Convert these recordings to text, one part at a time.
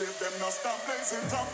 slave, them not stop blazing top.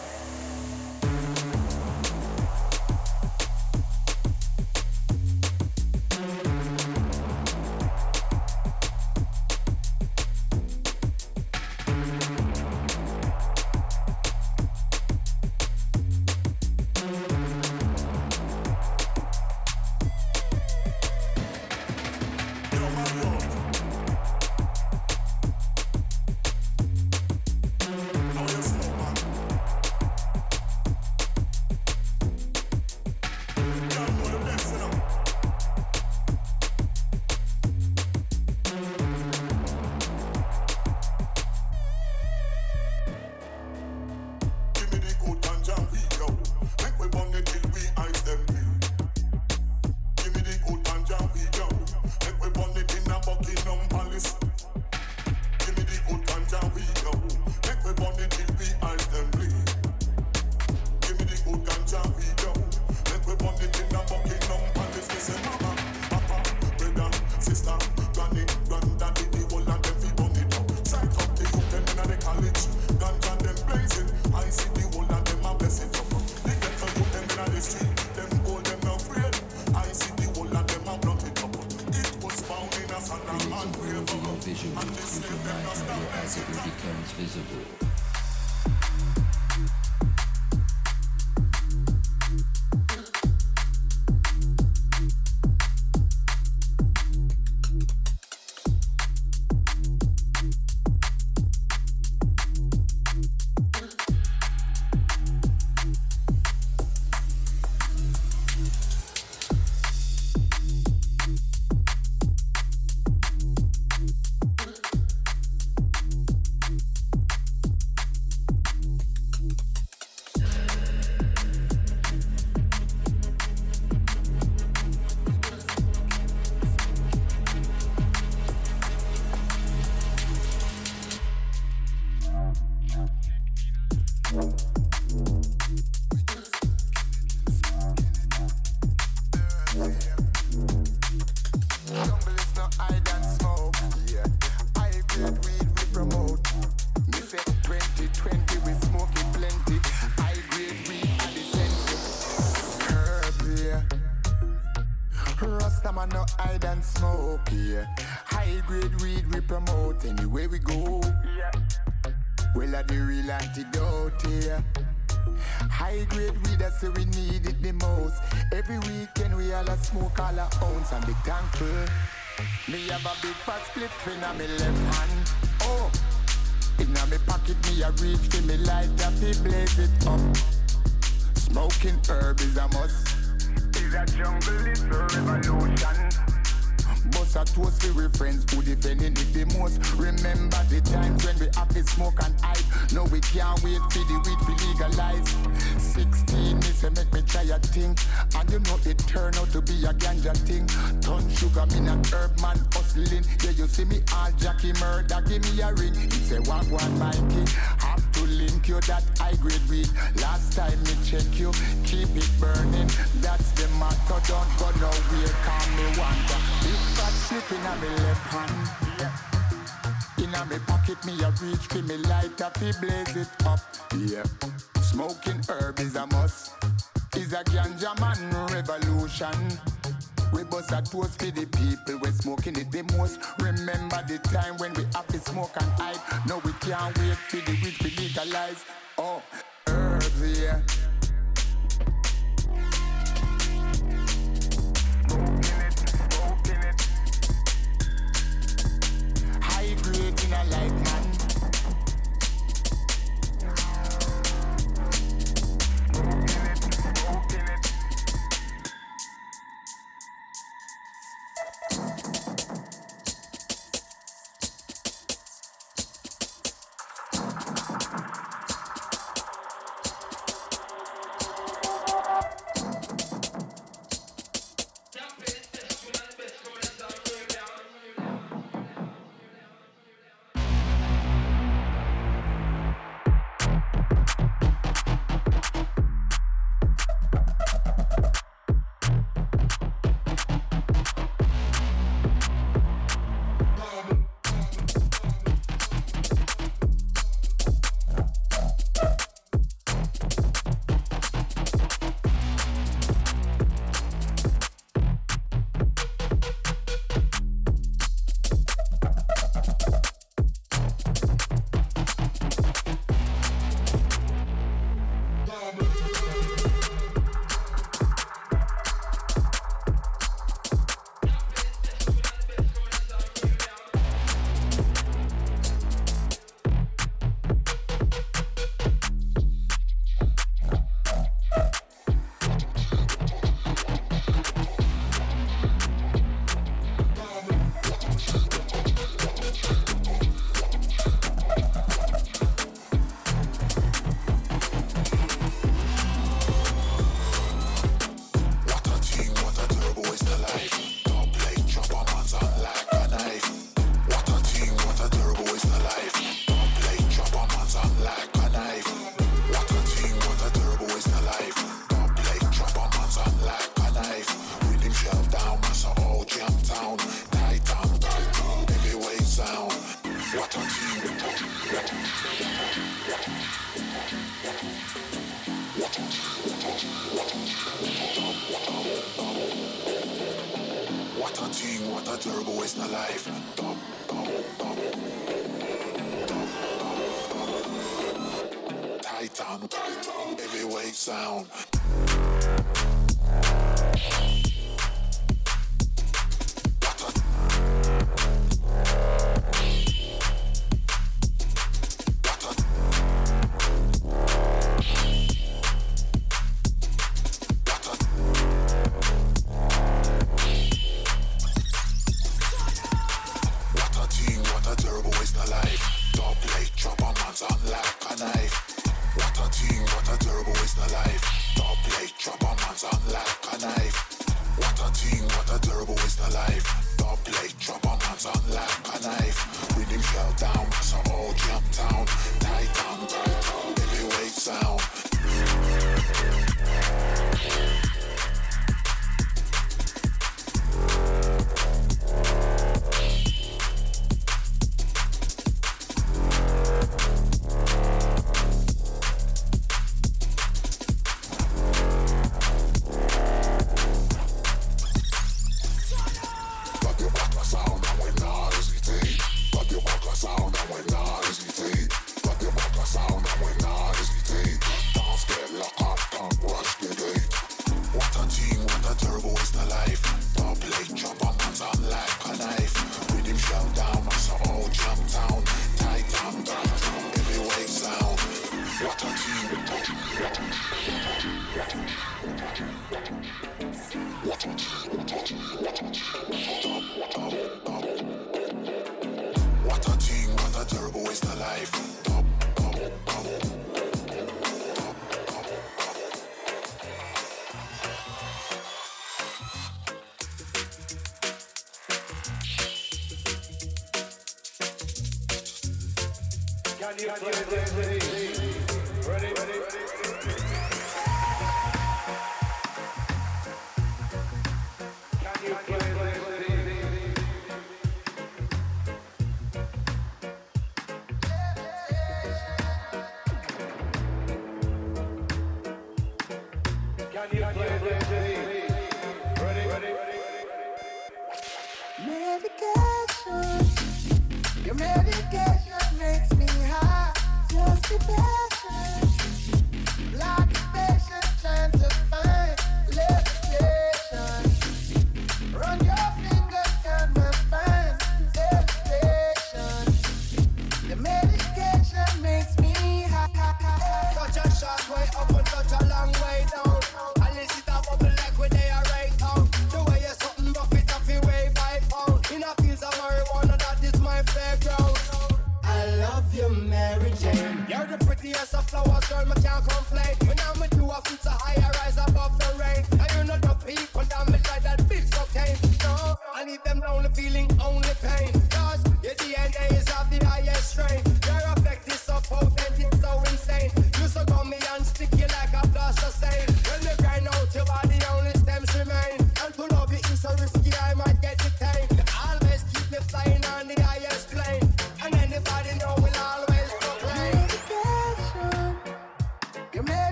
We bust a toast for the people, we smoking it the most. Remember the time when we have to smoke and hide. Now we can't wait for the weed to legalize. Oh, herbs, yeah. Smoking it. High grade in a life, man. what a turbo is the life. Top, top, top, top, top. Titan, heavyweight sound.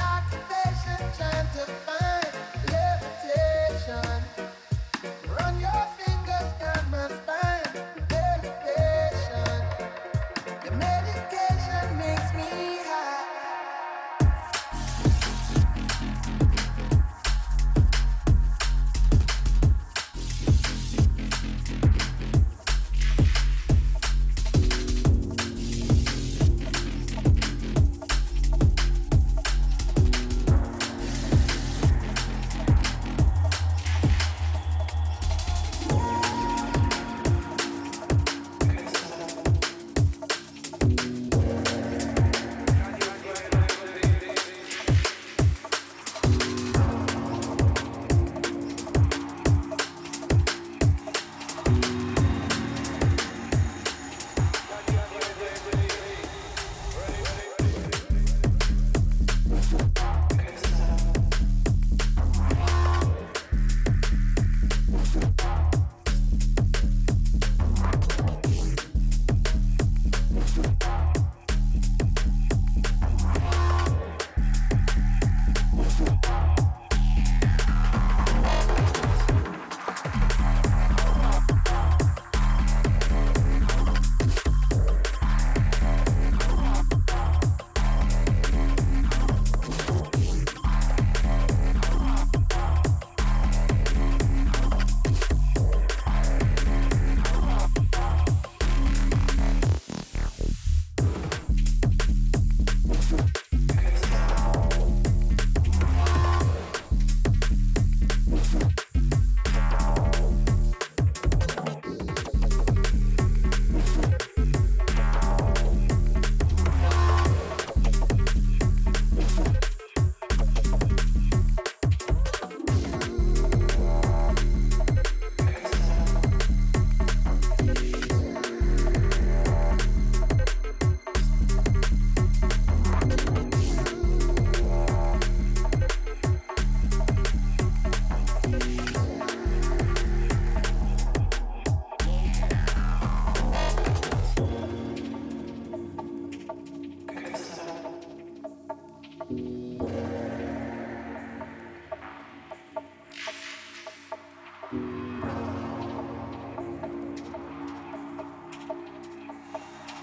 Run your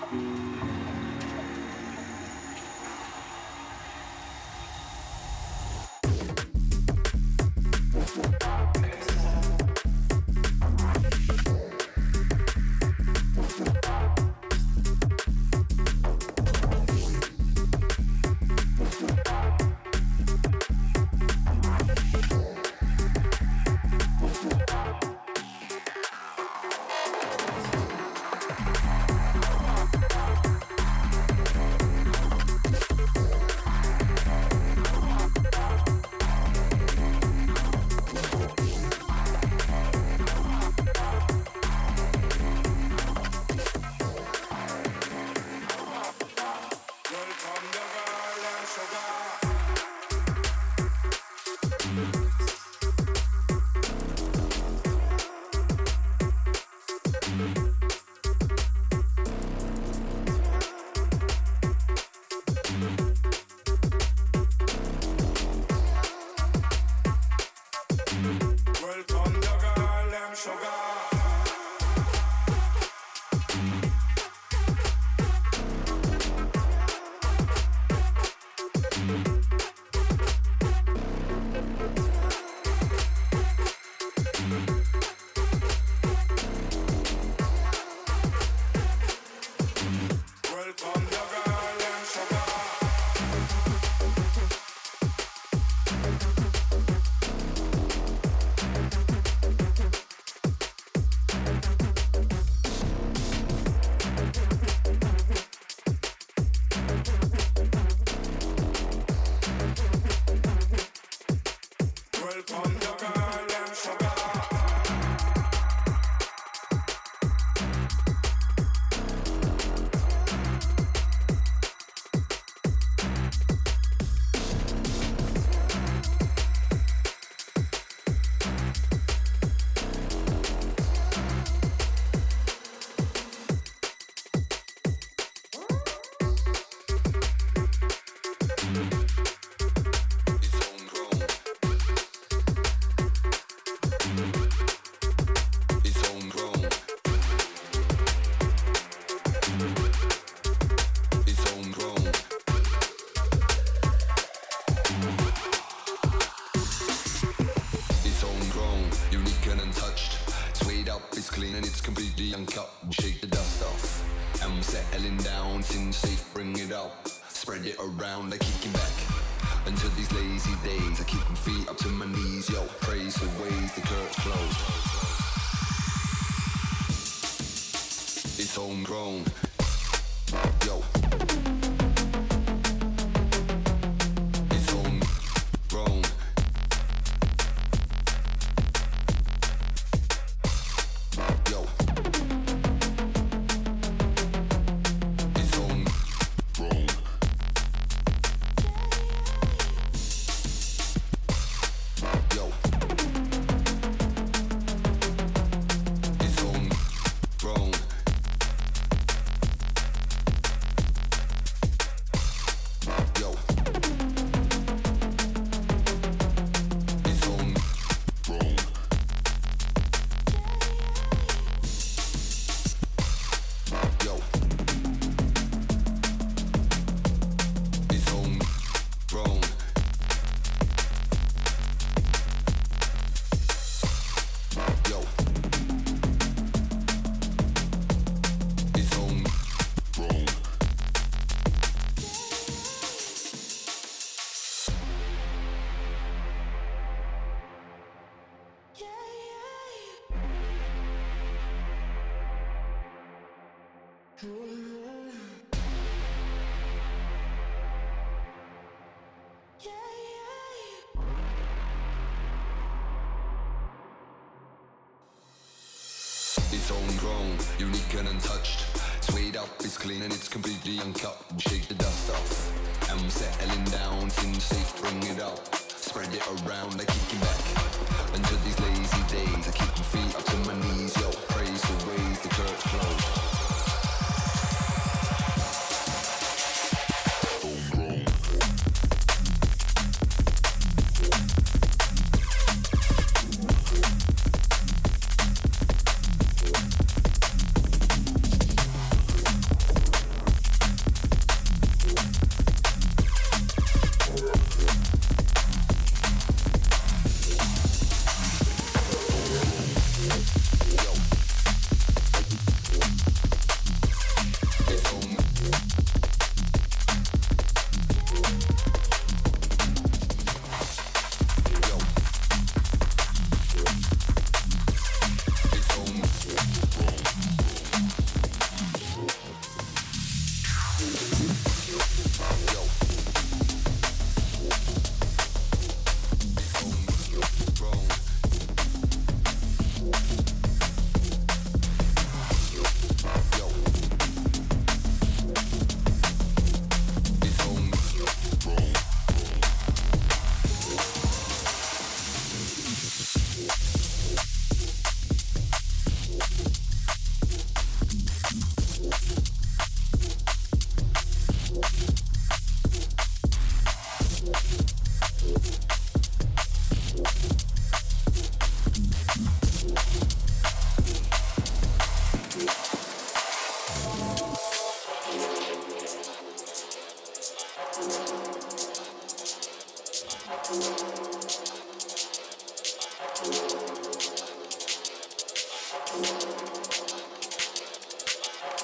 It's homegrown, unique and untouched. Swayed up, it's clean and it's completely uncut. Shake the dust off. I'm settling down, since safe, bring it up. Spread it around, I kick it back. Until these lazy days, I keep my feet up to my knees. Yo, praise the ways, the curtains close.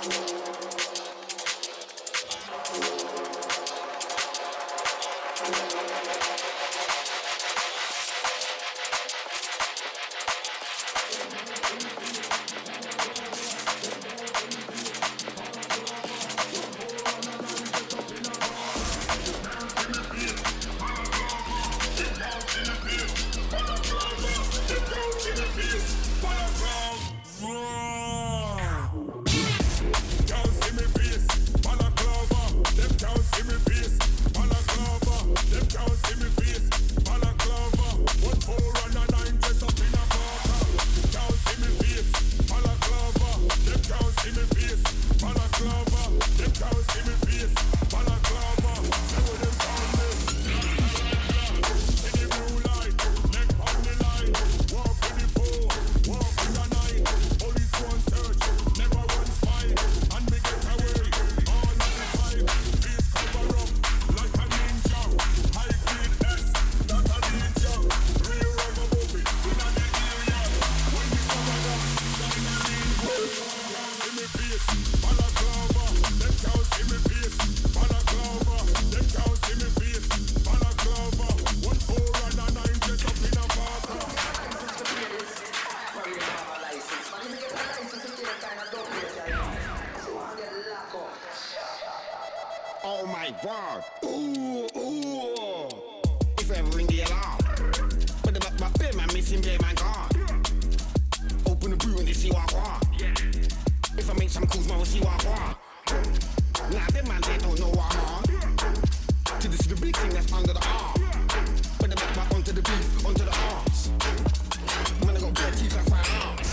Oh my God. Ooh, ooh. If ever ring the alarm. But the back bear man missing bear man gone. Open the brew and they see what I want. If I make some calls, man will see what I want. Nah, them man they don't know what I'm on. To this is the big thing that's under the arm. But the back onto the beef, onto the arms. Man I got bare teeth like 5 arms.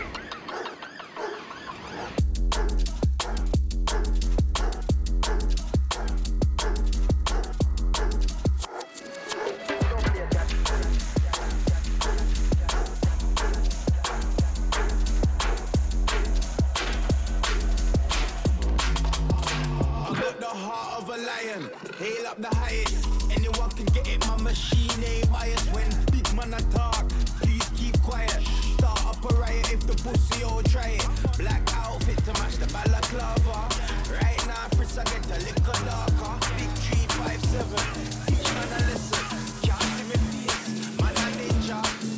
Hail up the highest, anyone can get it, my machine ain't biased. When big man attack, please keep quiet. Start up a riot if the pussy all try it. Black outfit to match the balaclava. Right now, Fritz, I get a little darker. Big 357, teach man a lesson. Can't see me face, man a ninja.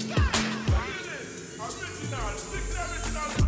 Original, stick to original.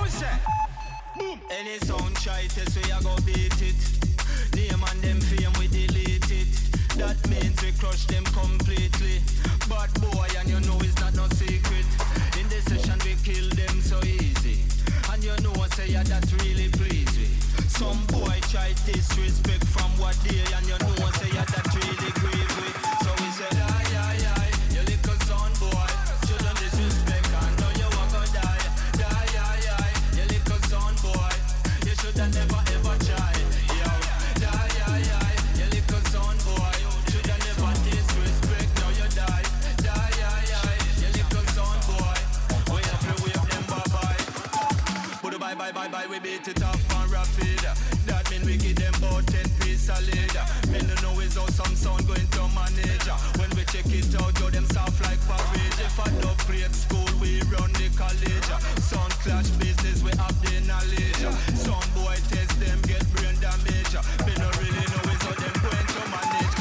Any sound try test, we a go beat it. Name and them fame, we delete it. That means we crush them completely. Bad boy, and you know it's not no secret. In this session, we kill them so easy. And you know, say yeah, that really please me. Some boy try disrespect from what day, and you know, say yeah, that really grieve me. So we said, aye, aye, aye, you little son boy, shouldn't disrespect, and know you are gonna die. Die, aye, aye, you little son boy, you shoulda never ever try. Yo, die, aye, aye, you little son boy, shoulda never disrespect, now you die. Die, aye, aye, you little son boy, we have to wave them bye-bye. Put a bye, we beat it up and rapid. That mean we give them about 10 piece solid. Men don't know is how some sound going to manage. When we check it out, yo, them soft like porridge. If I don't play at school, we run the college. Sound clash business, we have the knowledge. Some boy test them, get brain damage. Men don't really know is how them going to manage.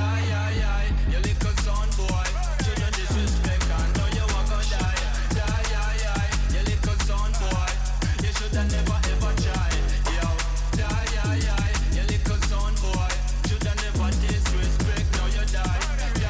Die, you little son boy, shouldn't disrespect, and know you are gonna die. Die, you little son boy, you shoulda never ever try. Yo, die, you little son boy, shoulda never disrespect, now you die.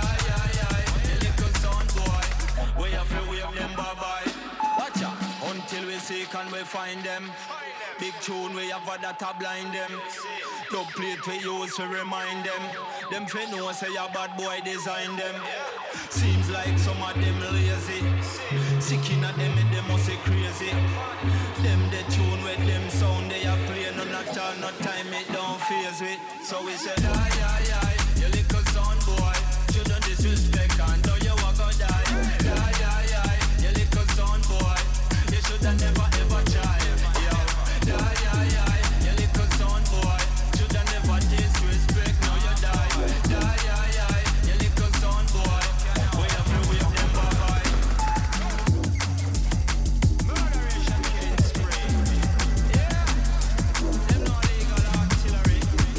Die, you little son boy, we have to wave them bye-bye. Watch out, until we seek and we find them. Big tune we have that a blind them. Dub plate we use to remind them. Them fi know say a bad boy design them. Seems like some of them lazy. Sick inna them and them must be crazy. Them the tune with them sound they a play. None at all, no time it don't phase with. So we said aye, you little son boy, shouldn't disrespect and know you are gonna die. Die, you little son boy, you shoulda never ever try. Yo, die, you little son boy, shoulda never disrespect, now you die. Die, you little son boy, we have to wave them bye-bye. Murderation killing spree. Yeah, them no legal artillery.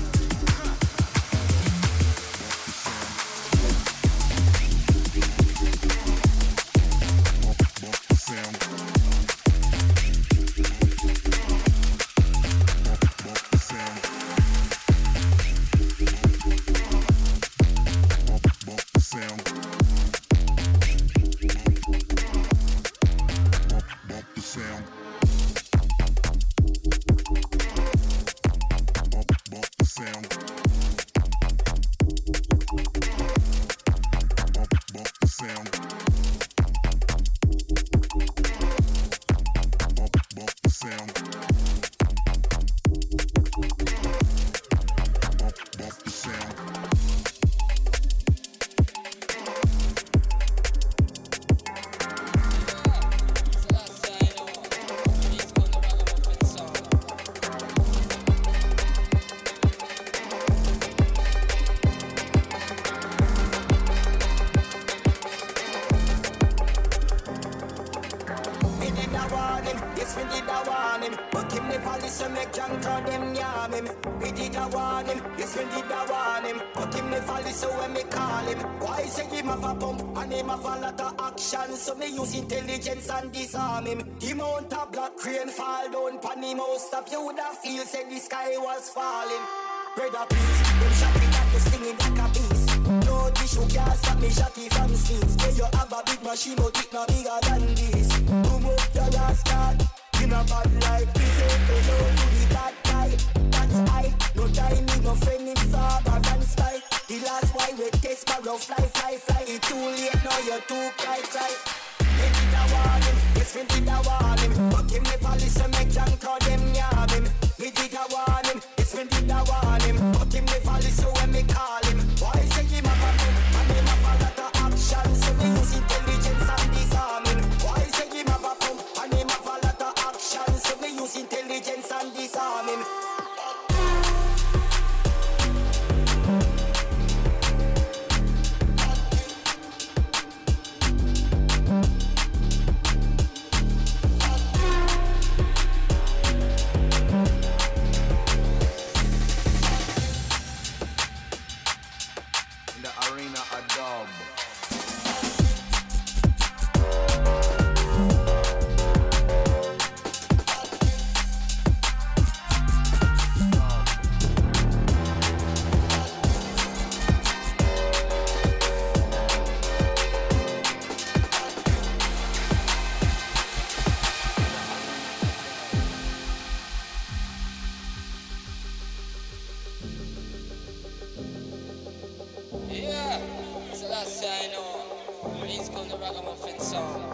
So me use intelligence and disarm him. The amount of black crane fall down pan him out. Stop you woulda feel said the sky was falling. Brother please, them shot me like you stinging like a beast. No tissue can't stop me shotty from scenes. Say you have a big machine but it no bigger than this. Boom up your last card. In a bad like this. Say hello to the bad guy. That's I. No time me no friend in Saber and Sky. The last why we test sparrow fly. It's too late now you're too cry. They did a warning, yes we did a warning. Fuck him the police and make John call them yard him. We did a warning, yes we did a warning. Fuck him the police so when me call him. Why say him a pop and him a lot of action. So we use intelligence and disarming. Why say him a pop and him a lot of action. So we use intelligence and disarming. say I know. Please come to Ragamuffin song.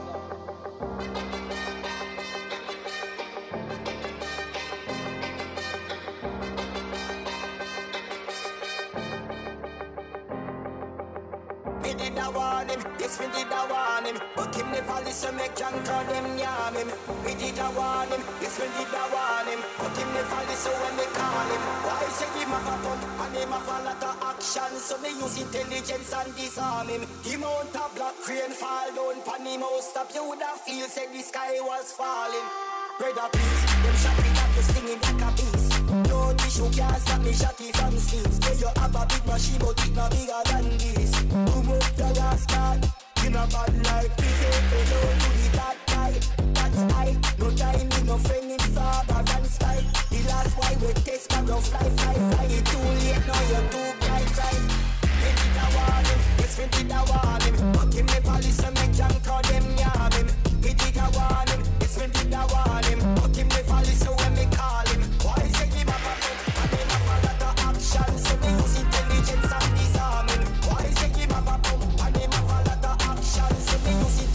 Me did a warn him, yes me did a warn him. But him never listen, make can call them yam him. Me did a warn him, yes me did a warn him. But him never listen when me call him. Why say him have a pump and him have a lot of action? So me use intelligence and disarm him. Him out a black crane fall down pan him house stop. You woulda feel said the sky was falling. Brother please, them shot me that you stinging like a beast. No tissue can't stop me shotty from sleeves. Say you have a big machine but it no bigger than this. Boom up the last card. In a bad life, we say hello to the bad guy. That's I, no time with no friend in Saba and style. The last boy with test can go fly. It's too late now, you're too bright. Me did a warn him, yes me did a warn him. But him never listen, me can call them yam him. Me did a warn him, yes me did a warn him. But him never listen when me call him. Why say him have a pump and him have a lot of action? So me use intelligence and disarm him. Why say him have a pump and him have a lot of action? So me use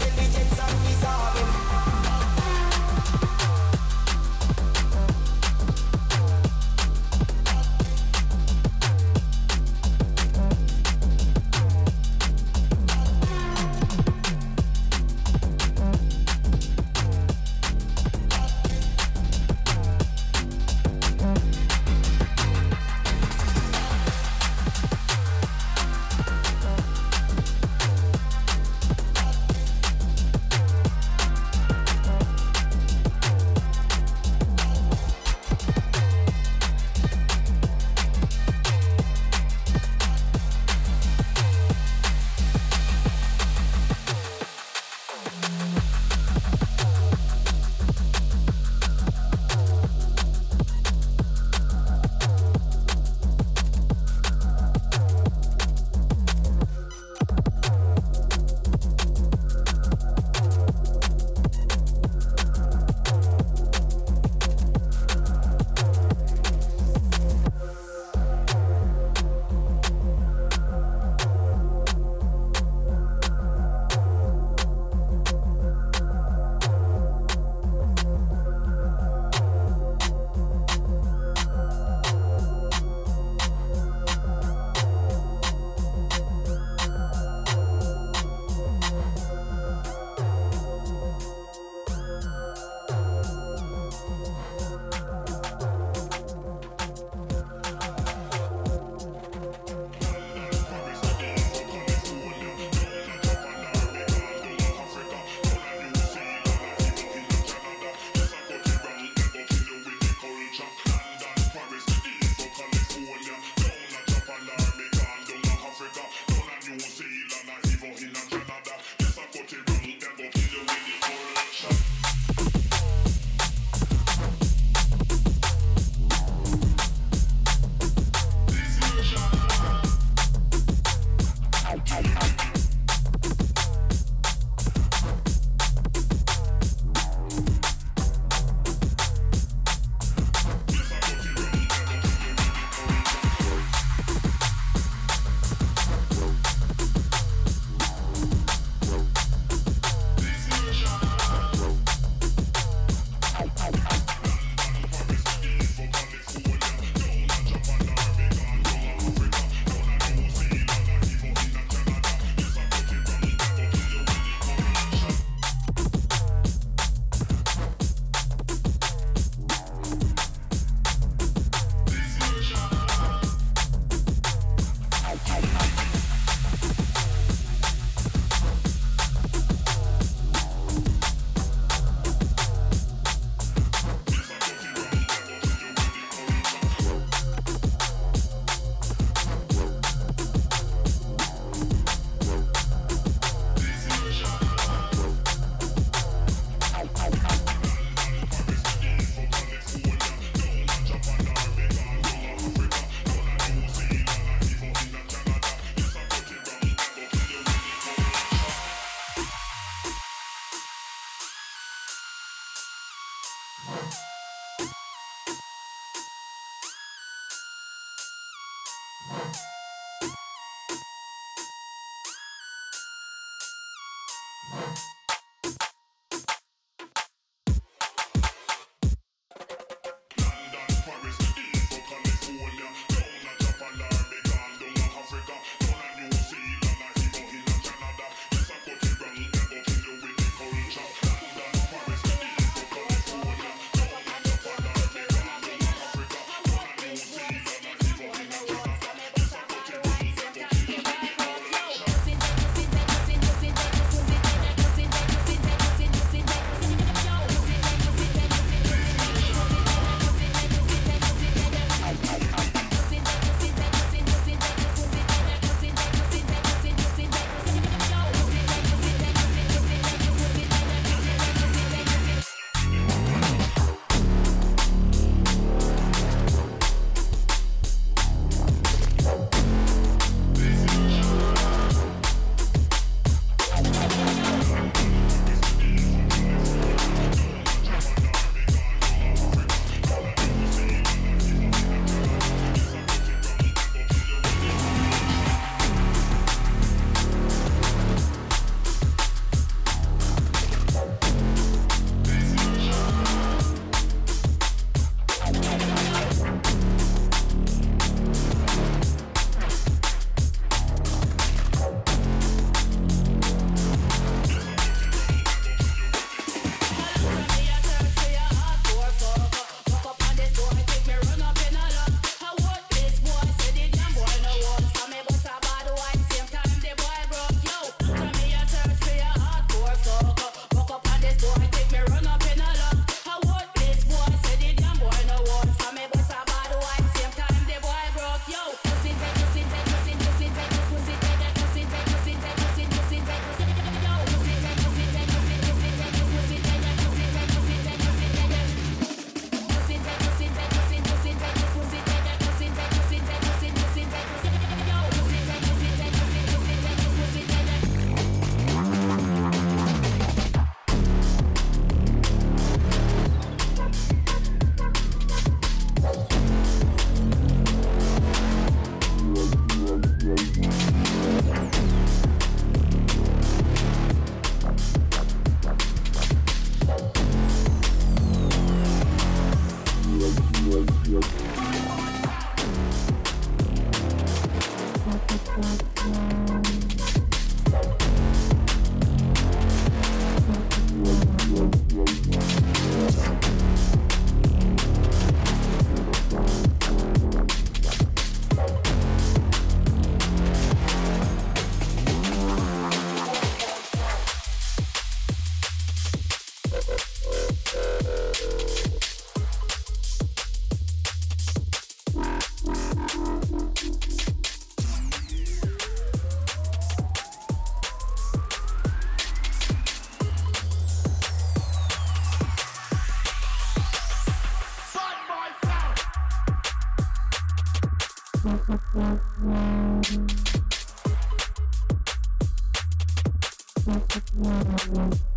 Thank you.